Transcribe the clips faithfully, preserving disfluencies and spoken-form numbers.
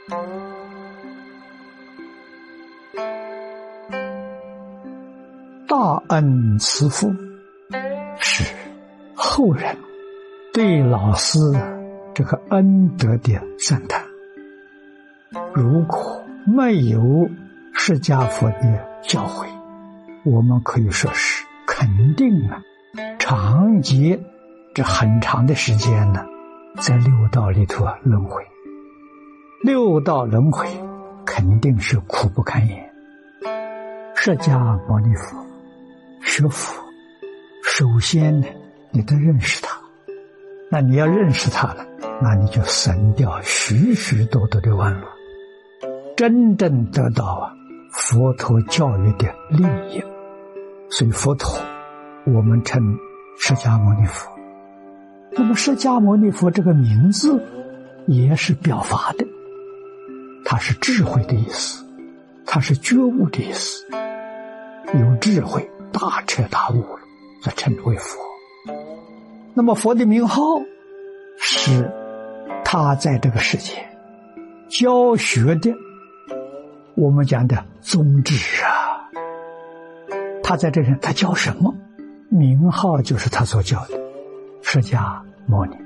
大恩慈父是后人对老师这个恩德的赞叹。如果没有释迦佛的教诲，我们可以说是肯定啊，长劫这很长的时间呢，在六道里头啊轮回。六道轮回肯定是苦不堪言。释迦牟尼佛学佛，首先呢，你得认识他。那你要认识他了，那你就省掉许许多多的弯路，真正得到啊佛陀教育的利益。所以佛陀我们称释迦牟尼佛。那么释迦牟尼佛这个名字也是表法的，它是智慧的意思，它是觉悟的意思。有智慧大彻大悟了，才称之为佛。那么佛的名号是他在这个世界教学的，我们讲的宗旨啊。他在这人他教什么？名号就是他所教的释迦牟尼。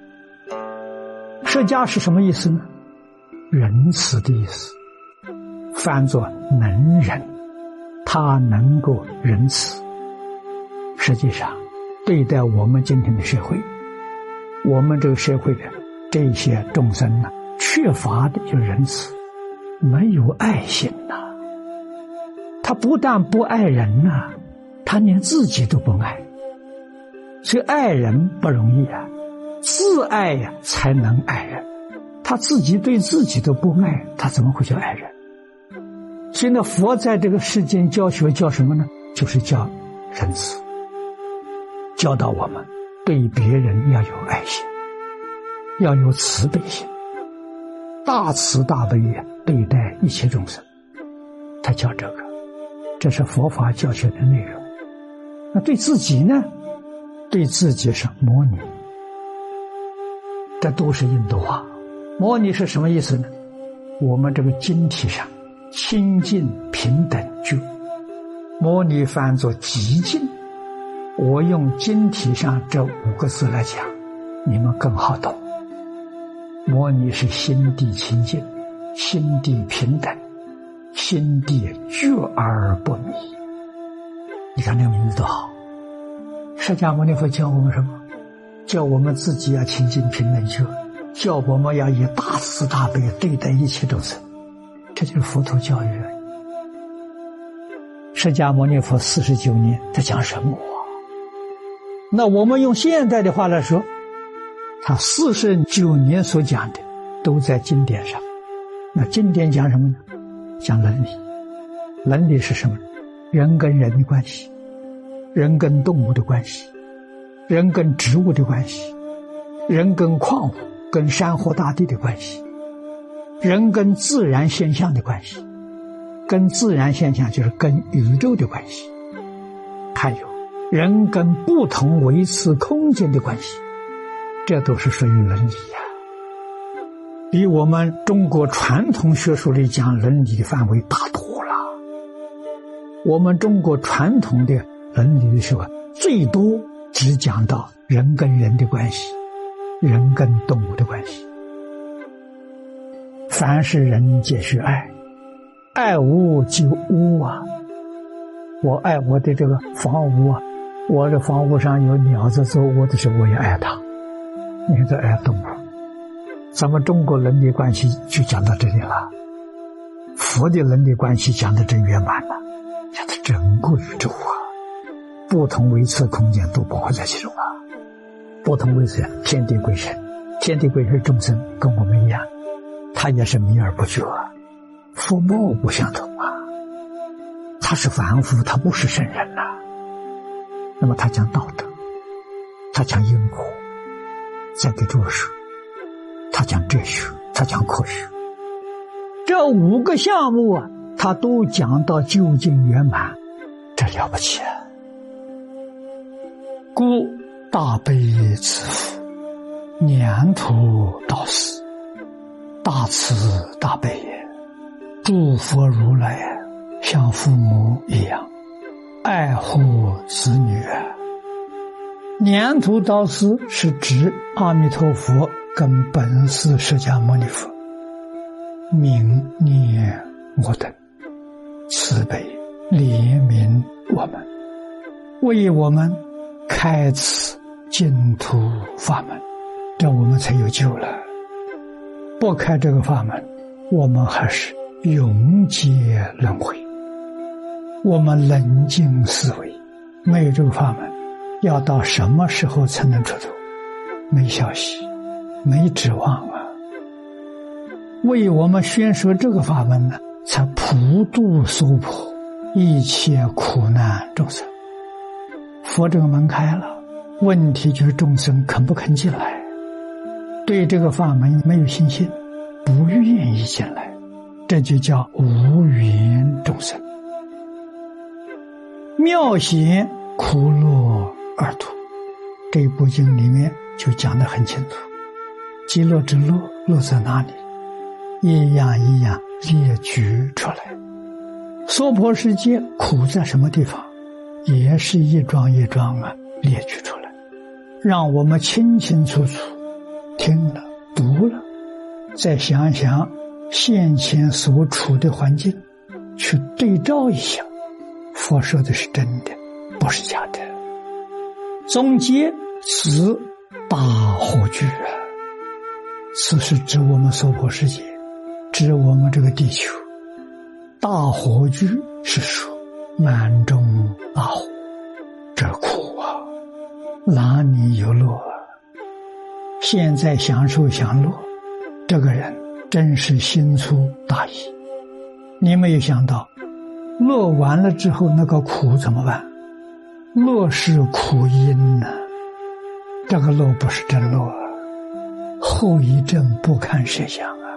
释迦是什么意思呢？仁慈的意思，翻作能仁，他能够仁慈。实际上对待我们今天的社会，我们这个社会的这些众生呢，缺乏的就是仁慈，没有爱心呐、啊。他不但不爱人呐、啊，他连自己都不爱。所以爱人不容易啊，自爱呀、啊、才能爱人。他自己对自己都不爱，他怎么会叫爱人？所以呢，佛在这个世间教学叫什么呢？就是叫仁慈，教导我们对别人要有爱心，要有慈悲心，大慈大悲对待一切众生。他教这个，这是佛法教学的内容。那对自己呢？对自己是模拟，这都是印度话。模拟是什么意思呢？我们这个经体上清净平等觉，模拟翻作极静。我用经体上这五个字来讲，你们更好懂。模拟是心地清净，心地平等，心地觉而不迷。你看那个名字多好。释迦牟尼佛教我们什么？教我们自己要清净平等觉，教我们要以大慈大悲对待一切众生，这就是佛陀教育而已。释迦牟尼佛四十九年他讲什么？那我们用现代的话来说，他四十九年所讲的都在经典上。那经典讲什么呢？讲伦理。伦理是什么？人跟人的关系，人跟动物的关系，人跟植物的关系，人跟矿物跟山河大地的关系，人跟自然现象的关系，跟自然现象就是跟宇宙的关系，还有人跟不同维次空间的关系，这都是属于伦理呀、啊，比我们中国传统学术里讲伦理的范围大多了。我们中国传统的伦理的时候，最多只讲到人跟人的关系，人跟动物的关系。凡是人皆是爱，爱无就无啊。我爱我的这个房屋啊，我的房屋上有鸟子做窝的时候，我也爱它。你看这爱动物，咱们中国伦理关系就讲到这里了。佛的伦理关系讲得真圆满了，讲的整个宇宙啊，不同维次空间都包括在其中啊。不同维次，天地鬼神，天地鬼神众生跟我们一样，他也是迷而不觉啊，福报不相同啊。他是凡夫，他不是圣人呐、啊。那么他讲道德，他讲因果，再给著书，他讲哲学，他讲科学，这五个项目啊，他都讲到究竟圆满，这了不起啊！故大悲慈父，念陀导师，大大慈大悲也。诸佛如来像父母一样爱护子女。念图导师是指阿弥陀佛跟本师释迦牟尼佛明念我等，慈悲怜悯我们，为我们开此净土法门，这我们才有救了。不开这个法门，我们还是永劫轮回。我们冷静思维，没有这个法门，要到什么时候才能出头？没消息，没指望啊！为我们宣说这个法门呢，才普度娑婆，一切苦难众生。佛这个门开了，问题就是众生肯不肯进来，对这个法门没有信心，不愿意进来，这就叫无缘众生。妙显苦乐二途，这部经里面就讲得很清楚，极乐之乐，乐在哪里？一样一样列举出来。娑婆世界苦在什么地方？也是一桩一桩啊列举出来，让我们清清楚楚听了读了，再想想现前所处的环境，去对照一下，佛说的是真的，不是假的。总结此大火炬啊，此是指我们娑婆世界，指我们这个地球。大火炬是说满中大火，这苦啊，哪里有乐啊？现在享受享乐，这个人真是心粗大意。你没有想到乐完了之后那个苦怎么办？乐是苦因啊，这个乐不是真乐啊，后遗症不堪设想啊。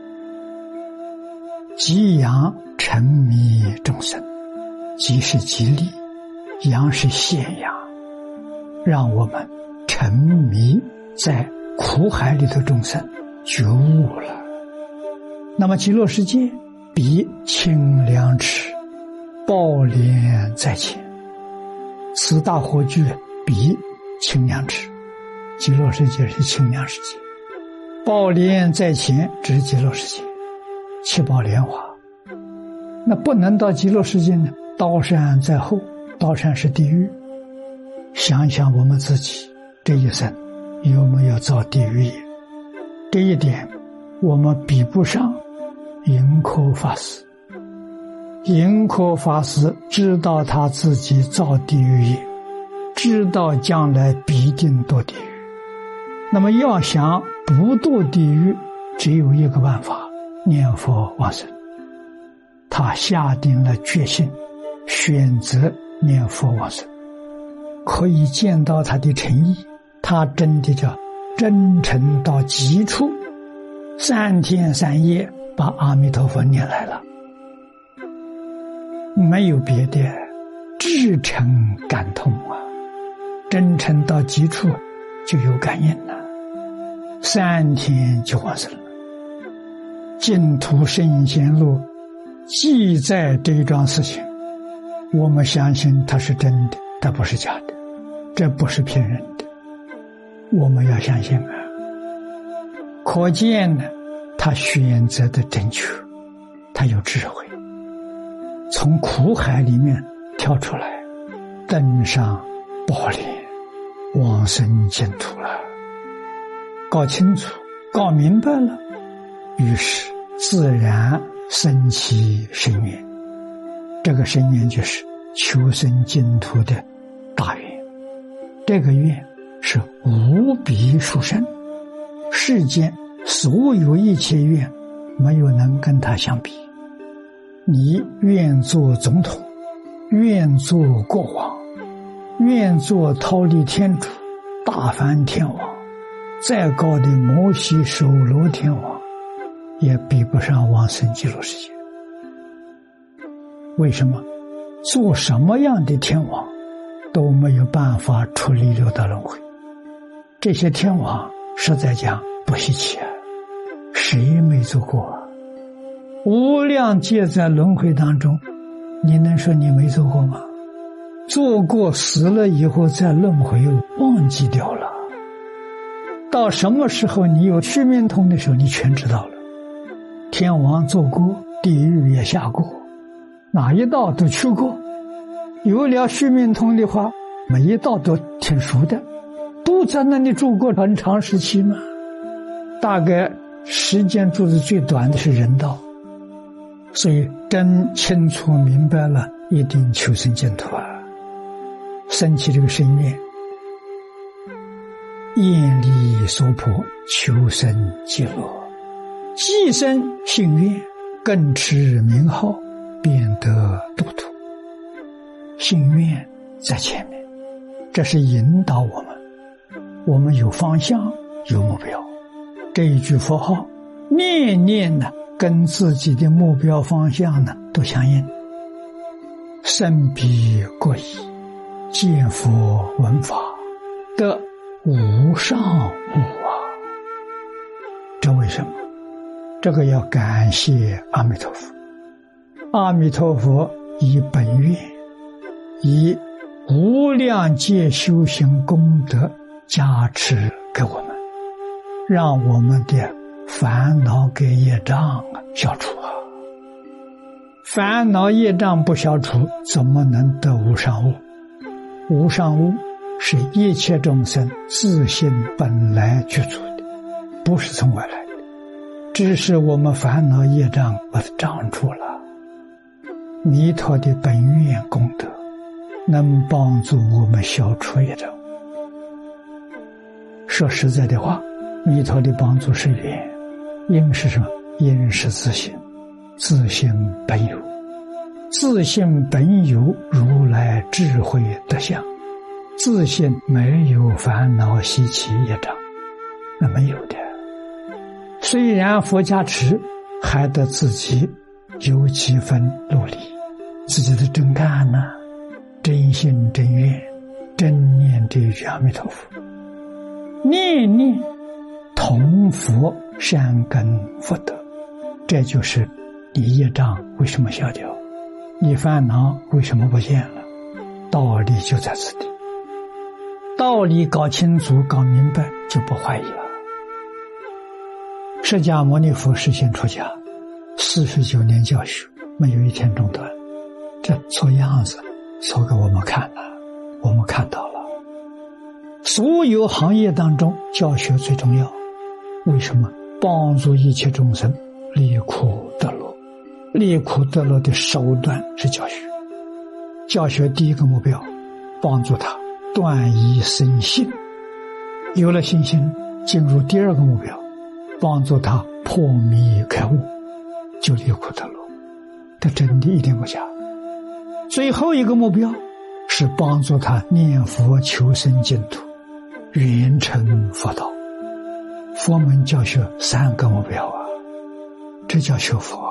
激扬沉迷众生，激是激励，扬是现扬，让我们沉迷在苦海里的众生觉悟了。那么极乐世界比清凉池，宝莲在前，此大火炬比清凉池，极乐世界是清凉世界，宝莲在前指极乐世界，七宝莲花。那不能到极乐世界呢？刀山在后，刀山是地狱。想想我们自己这一生有没有造地狱业？这一点我们比不上盈科法师。盈科法师知道他自己造地狱业，知道将来必定堕地狱。那么要想不堕地狱，只有一个办法，念佛往生。他下定了决心，选择念佛往生，可以见到他的诚意。他真的叫真诚到极处，三天三夜把阿弥陀佛念来了，没有别的，至诚感通啊，真诚到极处就有感应了，三天就往生了。净土圣贤录记载这一桩事情，我们相信它是真的，它不是假的，这不是骗人的，我们要相信啊。可见呢，他选择的正确，他有智慧，从苦海里面跳出来，登上宝莲，往生净土了。搞清楚，搞明白了，于是自然生起深愿，这个深愿就是求生净土的大愿。这个愿是无比殊胜，世间所有一切愿没有能跟他相比。你愿做总统，愿做国王，愿做忉利天主、大梵天王，再高的摩西首罗天王也比不上往生极乐世界。为什么？做什么样的天王都没有办法处理六道轮回。这些天王实在讲不稀奇啊， 谁没做过啊？无量劫在轮回当中，你能说你没做过吗？做过，死了以后再轮回忘记掉了。到什么时候你有须弥通的时候，你全知道了。天王做过，地狱也下过，哪一道都去过。有了须弥通的话，每一道都挺熟的，都在那里住过很长时期嘛。大概时间住的最短的是人道，所以真清楚明白了，一定求生净土啊！升起这个深愿，愿力所迫，求生极乐，既生信愿，更持名号，便得度土。信愿在前面，这是引导我们，我们有方向，有目标。这一句佛号，念念呢，跟自己的目标方向呢都相应。身彼过矣，见佛闻法，得无上悟啊！这为什么？这个要感谢阿弥陀佛。阿弥陀佛以本愿，以无量劫修行功德加持给我们，让我们的烦恼跟业障消除啊！烦恼业障不消除，怎么能得无上悟？无上悟是一切众生自性本来具足的，不是从外来的，只是我们烦恼业障把它障住了。弥陀的本愿功德能帮助我们消除业障。说实在的话，弥陀的帮助是缘，因是什么？因是自性，自性本有，自性本有如来智慧德相，自性没有烦恼习气业障，那没有的。虽然佛加持，还得自己有几分努力，自己的真干呢，真心真愿，真念这一句阿弥陀佛，念念同佛善根福德，这就是你业障为什么消掉，你烦恼为什么不见了，道理就在此地。道理搞清楚搞明白，就不怀疑了。释迦牟尼佛实现出家四十九年教学，没有一天中断，这做样子做给我们看了，我们看到了。所有行业当中，教学最重要。为什么？帮助一切众生离苦得乐，离苦得乐的手段是教学。教学第一个目标，帮助他断疑生信，有了信心，进入第二个目标，帮助他破迷开悟，就离苦得乐。这真的一点不假。最后一个目标是帮助他念佛求生净土，圆成佛道。佛门教学三个目标啊，这叫学佛。